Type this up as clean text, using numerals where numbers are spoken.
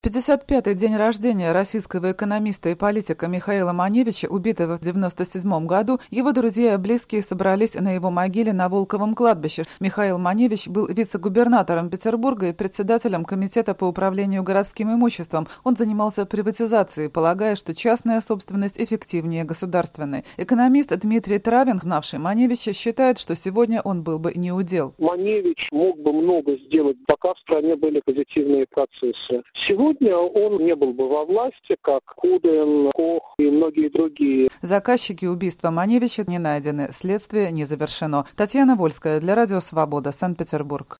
55-й день рождения российского экономиста и политика Михаила Маневича, убитого в 1997 году, его друзья и близкие собрались на его могиле на Волковом кладбище. Михаил Маневич был вице-губернатором Петербурга и председателем Комитета по управлению городским имуществом. Он занимался приватизацией, полагая, что частная собственность эффективнее государственной. Экономист Дмитрий Травин, знавший Маневича, считает, что сегодня он был бы неудел. Маневич мог бы много сделать, пока в стране были позитивные процессы. Сегодня он не был бы во власти, как Кудрин, Кох и многие другие. Заказчики убийства Маневича не найдены, следствие не завершено. Татьяна Вольская для Радио Свобода, Санкт-Петербург.